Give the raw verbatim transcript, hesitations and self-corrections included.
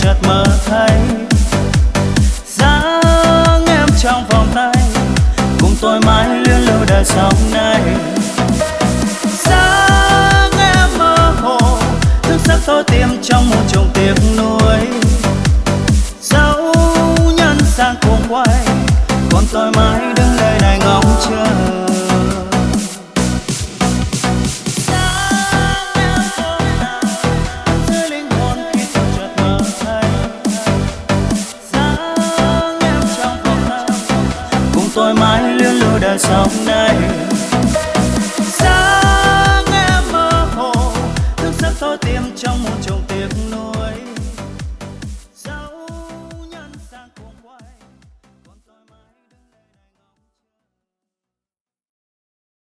chợt mơ thấy dáng em trong vòng tay, cùng tôi mãi luyến lưu đời sau này. Dáng em mơ hồ thức giấc tôi tìm trong một chồng tiếc nuối, dấu nhân sang cuồng quay, còn tôi mãi đứng đây này ngóng chờ. Tôi mãi luyến lưu đời sau này.